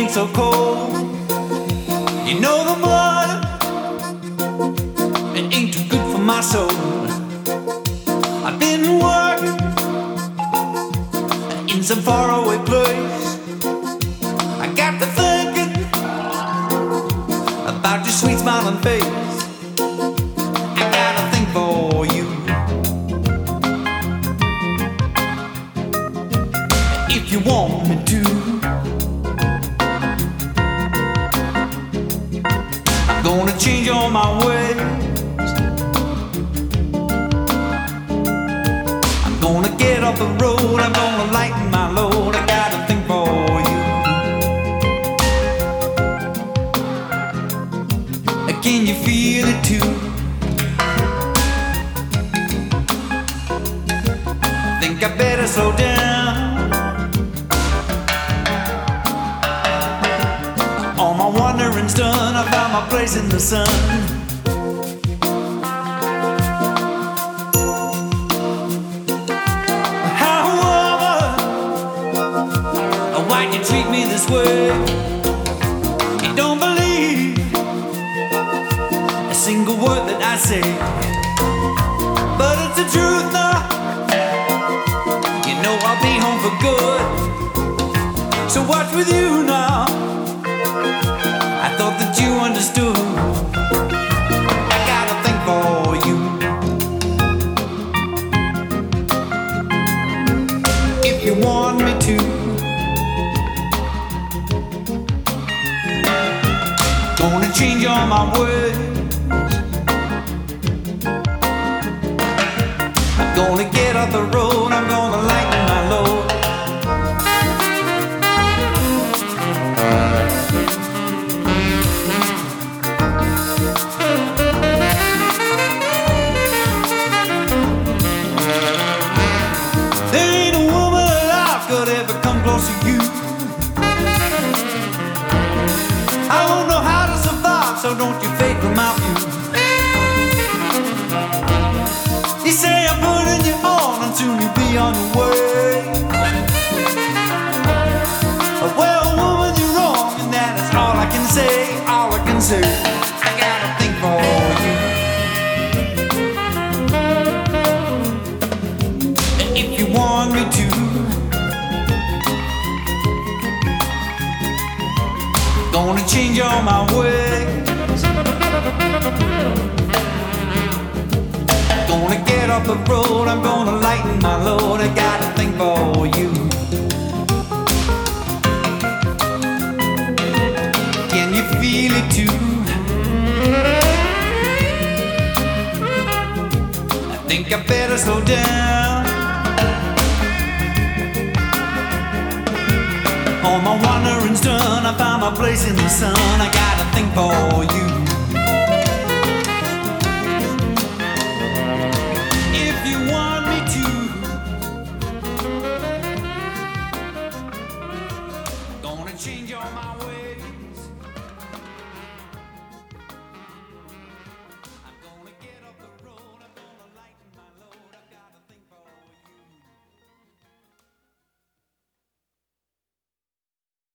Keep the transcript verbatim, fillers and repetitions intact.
ain't so cold. You know the blood, it ain't too good for my soul. I've been working in some faraway place. I got to thinking about your sweet smiling face. I got a thing for you. If you want me to, I'm gonna change all my ways. I'm gonna get off the road. I'm gonna lighten my load. I got a thing for you. Can you feel it too? Think I better slow down. All my wandering's done. I found my place in the sun. How, woman, why'd you treat me this way? You don't believe a single word that I say, but it's the truth now. You know I'll be home for good, so what's with you now? I thought that you understood. I got a thing for you. If you want me to, gonna change all my ways. I'm gonna get off the road. I'm gonna lighten my load. There ain't a woman alive could ever come close to you. I won't know how to survive, so don't you fake from my view. You say I'm putting you on, and soon you'll be on your way. Well, woman, you're wrong, and that is all I can say. All I can say. I got a thing for you. If you want me to, gonna change all my ways. Gonna get off the road. I'm gonna lighten my load. I got a thing for you. Can you feel it too? I think I better slow down. All my wandering's done. I found my place in the sun. I got a thing for you. If you want me to, gonna change all my ways.